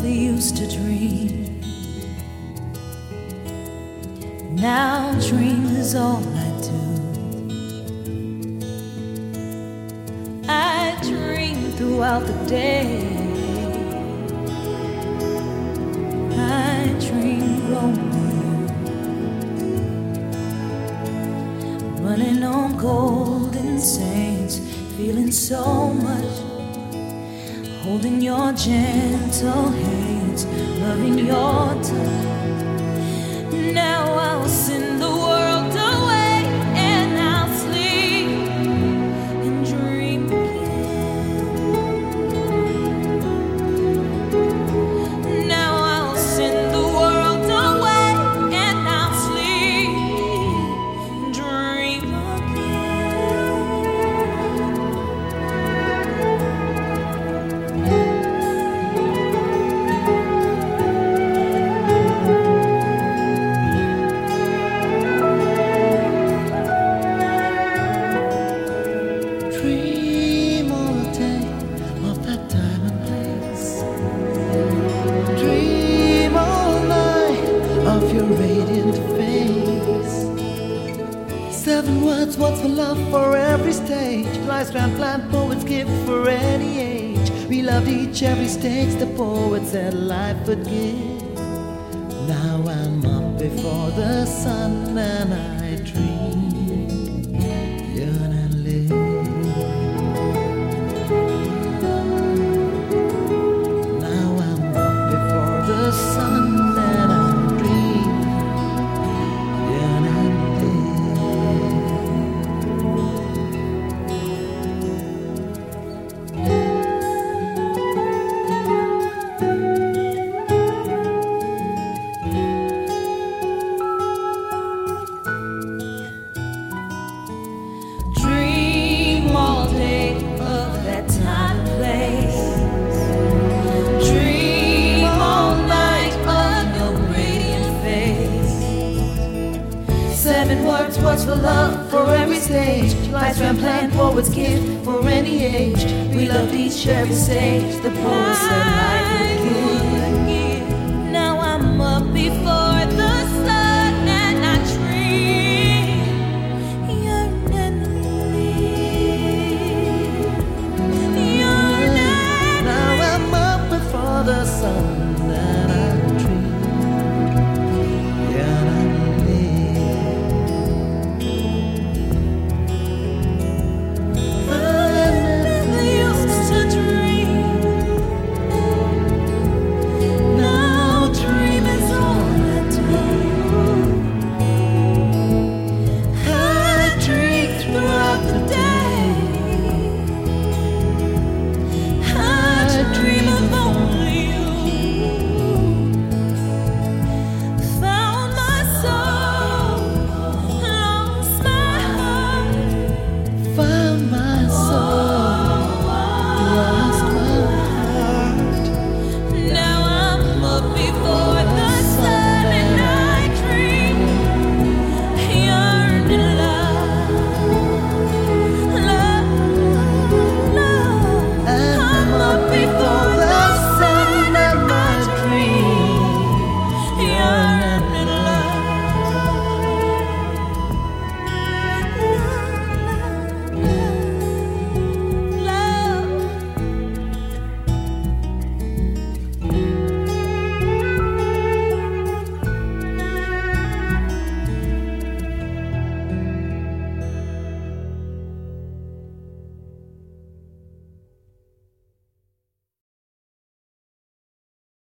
we used to dream. Now dream is all I do. I dream throughout the day. I dream growing, running on golden saints, feeling so much, holding your gentle hands, loving your touch. Now I'll send the world away and I'll sleep and dream again. Now I'll send the world away and I'll sleep and dream Dream all day of that time and place. Dream all night of your radiant face. 7 words, what's for love for every stage. Life's grand plan, poets give for any age. We loved each every stage the poet said life would give. Now I'm up before the sun and I dream, yearn and live. Now I'm up before the sun and I dream, yearn and dream all day of that time and place. Dream all night of your radiant face. 7 words, what's for love for every stage. Life's grand plan, poets give for any age. We loved each every stage. The poet said life